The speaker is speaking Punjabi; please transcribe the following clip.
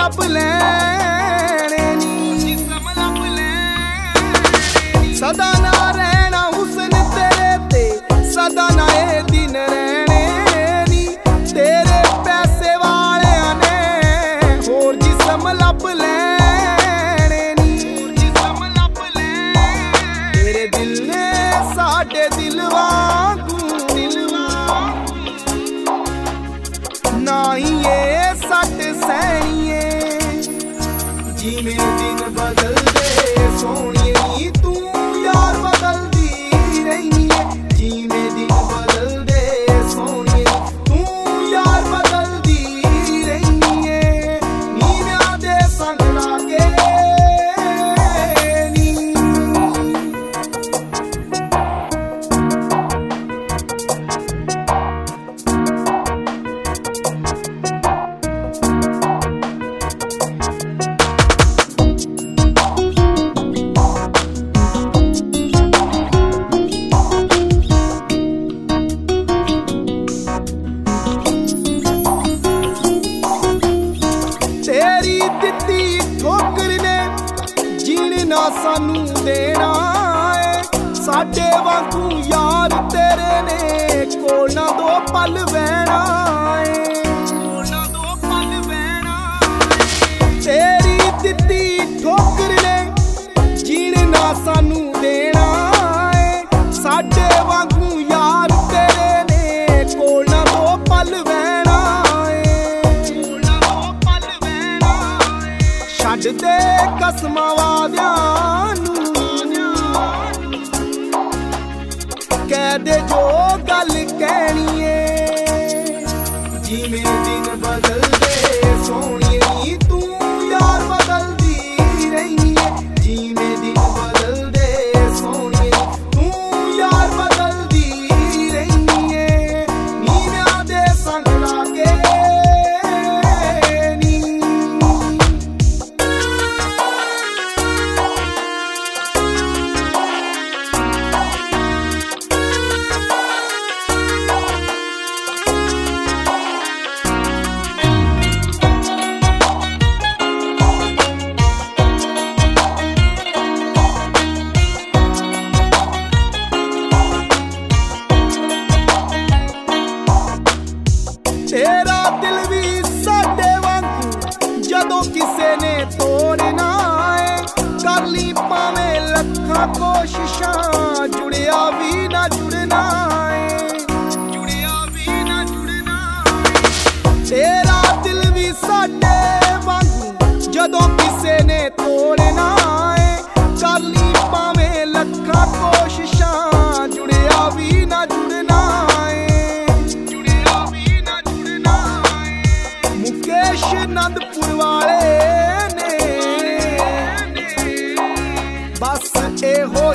ਲੱਭ ਲੈਣੇ ਨੀ, ਸਦਾ ਨਾ ਰਹਿਣਾ ਹੁਸਨ ਤੇਰੇ ਤੇ, ਸਦਾ ਨਾ ਇਹ ਦਿਨ ਰਹਿਣੇ ਨੀ। ਤੇਰੇ ਪੈਸੇ ਵਾਲਿਆਂ ਨੇ ਹੋਰ ਜਿਸਮ ਲੱਭ ਲੈਣੇ ਨੀ, ਤੇਰੇ ਦਿਲ ਨੇ ਸਾਡੇ ਦਿਲ ਵਾਂਗੂ ਨਾ ਹੀ ਇਹ ਸੱਟ ਸਹਿਣੀਏ। ਜਿਵੇਂ ਦਿਨ ਬਦਲਦੇ ਸੋਹਣੀਏ ਨੀ ਤੂੰ ਯਾਰ ਬਦਲਦੀ ਰਹਿਨੀ ਏ। ਜਿਵੇਂ ਦਿਨ ਬਦਲਦੇ ਸੋਹਣੀਏ ਤੂੰ ਯਾਰ ਬਦਲਦੀ ਰਹਿਨੀ ਏ। ਨੀਵਿਆਂ ਦੇ ਸੰਗ ਲਾ ਕੇ ਨੀ ਤੇਰੀ ਦਿੱਤੀ ਠੋਕਰ ਨੇ ਜੀਣ ਨਾ ਸਾਨੂੰ ਦੇਣਾ ਏ। ਸਾਡੇ ਵਾਂਗੂ ਯਾਰ ਤੇਰੇ ਨੇ ਕੋਲ ਨਾ ਦੋ ਪਲ ਬਹਿਣਾ ਏ। ਤੇਰੀ ਦਿੱਤੀ ਠੋਕਰ ਨੇ ਜੀਣ ਨਾ ਸਾਨੂੰ ਦੇਣਾ ਏ। ਸਾਡੇ ਵਾਂਗੂ ਯਾਰ ਤੇਰੇ ਨੇ ਕੋਲ ਨਾ ਦੋ ਪਲ ਬਹਿਣਾ ਏ। ਛੱਡ ਦੇ ਕਸਮਾਂ ਵਾਦਿਆਂ ਨੂੰ, ਕਹਿ ਦੇ ਜੋ ਗੱਲ ਕਹਿਣੀ ਏ। ਜਿਵੇਂ ਦਿਨ ਬਦਲਦੇ ਸੋਹਣੀਏ ਨੀ ਤੂੰ ਯਾਰ ਬਦਲਦੀ ਰਹਿਨੀ ਏ। ਜਿਵੇਂ ਦਿਨ ਬਦਲਦੇ ਸੋਹਣੀਏ ਤੂੰ ਯਾਰ ਬਦਲਦੀ ਰਹਿਨੀ ਏ। ਨੀਵਿਆਂ ਦੇ ਸੰਗ ਲਾ ਕੇ ਨੀ ਤੇਰਾ ਦਿਲ ਵੀ ਸਾਡੇ ਵਾਂਗੂ ਜਦੋਂ ਕਿਸੇ ਨੇ ਤੋੜਨਾ ਏ। ਕਰ ਲਈ ਭਾਵੇਂ ਲੱਖਾਂ ਕੋਸ਼ਿਸ਼ਾਂ ਜੁੜਿਆ ਵੀ ਨਾ ਜੁੜਨਾ ਏ। ਤੇਰਾ ਦਿਲ ਵੀ ਸਾਡੇ ਵਾਂਗੂ ਜਦੋਂ ਕਿਸੇ ਨੇ ਤੋੜਨਾ ਏ। ਕਰ ਲਈ ਭਾਵੇਂ ਲੱਖਾਂ ਕੋਸ਼ਿਸ਼ਾਂ ਜੁੜਿਆ ਵੀ ਨਾ ਜੁੜਨਾ ਏ। ਮੁਕੇਸ਼ ਆਨੰਦਪੁਰ ਵਾਲੇ ਨੇ ਬਸ ਇਹੋ